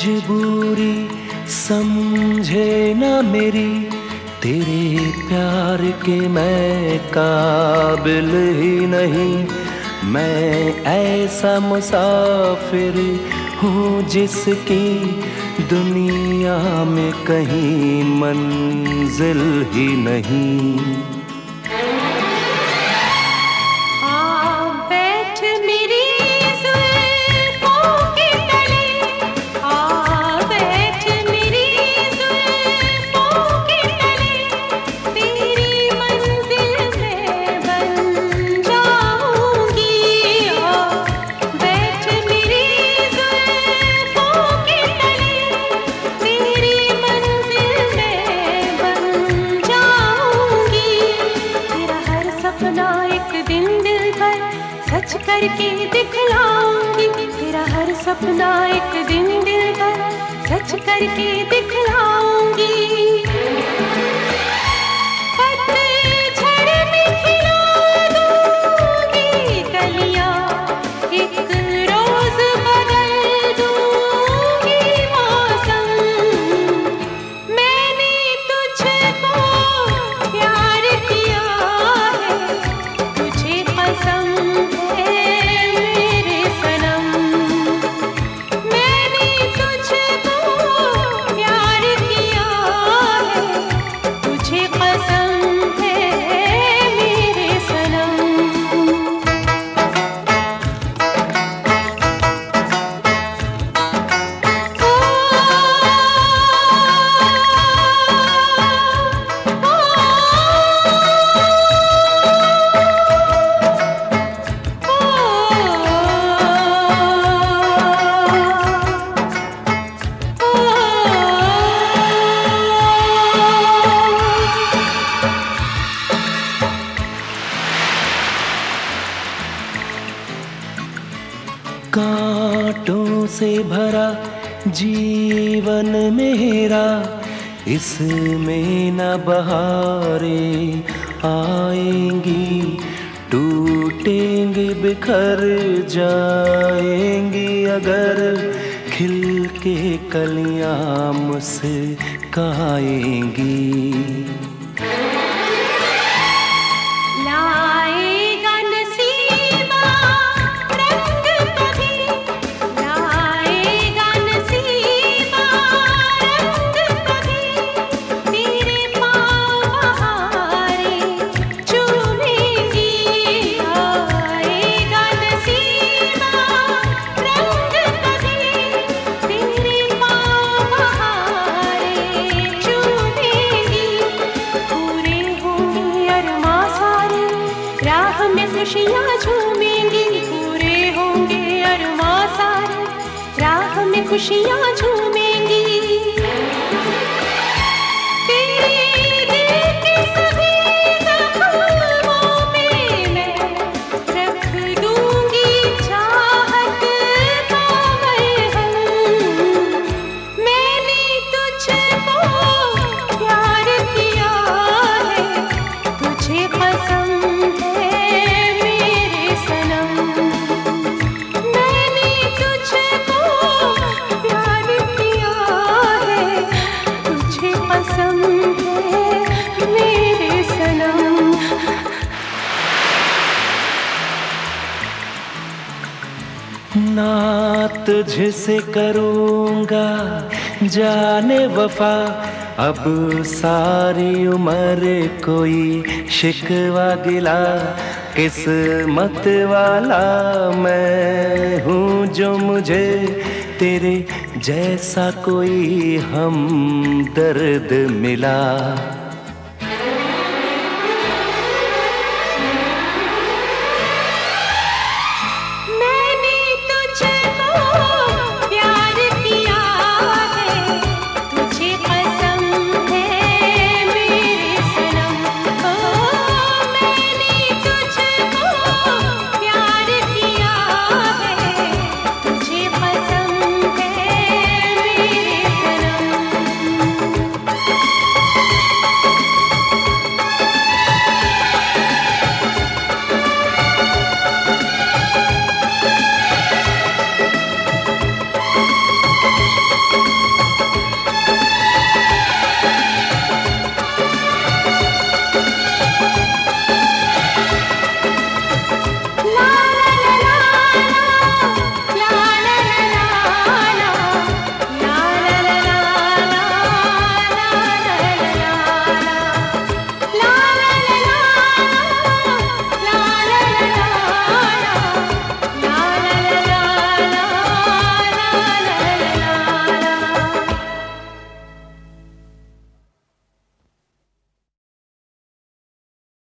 मजबूरी समझे ना मेरी, तेरे प्यार के मैं काबिल ही नहीं। मैं ऐसा मुसाफिर हूँ जिसकी दुनिया में कहीं मंजिल ही नहीं। सच करके दिखलाऊंगी तेरा हर सपना एक दिन दिल पर सच करके दिखलाऊंगी। पतझड़ में खिला दूंगी कलियां, एक रोज बदल दूंगी मौसम। मैंने तुझको प्यार किया है, तुझे पसंद कांटों से भरा जीवन मेरा, इसमें न बहारें आएंगी। टूटेंगे बिखर जाएंगी अगर खिल के कलियां मुस्काएंगी। खुशियाँ झूमेंगी, पूरे होंगे अरमां सारे, राह में खुशियाँ झूमेंगी। ना तुझसे करूँगा जाने वफा, अब सारी उम्र कोई शिकवा गिला। किस्मत वाला मैं हूँ जो मुझे तेरे जैसा कोई हमदर्द मिला।